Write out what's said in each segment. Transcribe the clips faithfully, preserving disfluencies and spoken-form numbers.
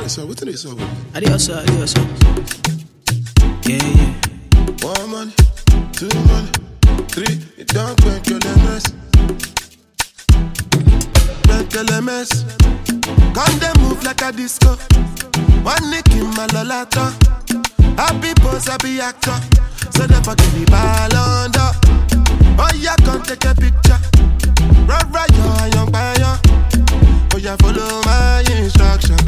So what is up? Adios, adios. Yeah, yeah. One money, two money, three. It don't make you the mess. Make you the mess. Come they move like a disco. One nick in my lolata. Happy pose, happy actor. So they forgive me ball under. Oh yeah, come take a picture. Right, right, yo, young buyer. Oh yeah, follow my instruction.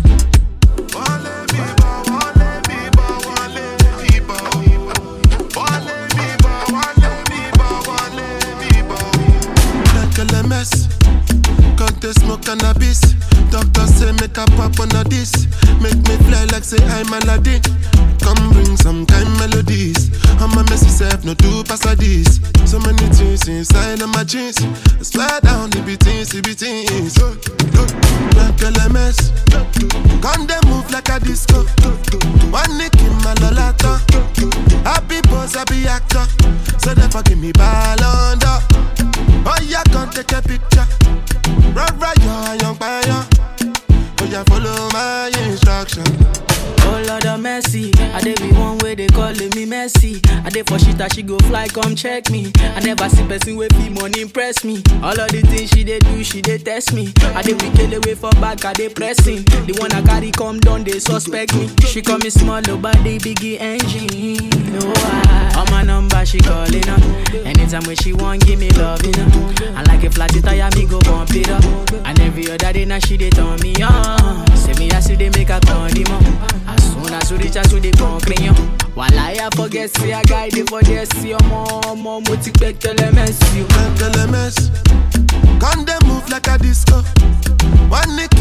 Can't smoke cannabis. Doctor say make a pop on a this. Make me fly like say I'm Aladdin. Come bring some kind melodies. I'm a messy self, no do pass like this. So many things inside of my jeans. I swear down the beatings, the beatings. Like L M S. Come they move like a disco. One nick in my lolata. Happy pose, happy actor. So they forgive me ball under. Oh yeah, come take a picture. Right, right, yo, young buyer. Oh yeah, follow my instruction. Oh Lord of mercy, I dey be one way they calling me messy. I dey for shit that she go fly, come check me. I never see person with fee money impress me. All of the things she dey do, she dey test me. I dey wicked away for back, I dey pressing. The one I carry come down, they suspect me. She call me small, nobody biggie engine. No, I, on my number she calling up. Anytime when she want, give me love, you know. I like a flat tire, me go bump it up. And every other day now she dey turn me on. Say me I see they make a condiment. As soon as you reach out to the concrete, while I forget, see a guy, they for this, see your mom, mom, what you make L M S, you L M S. Come they move like a disco. One nick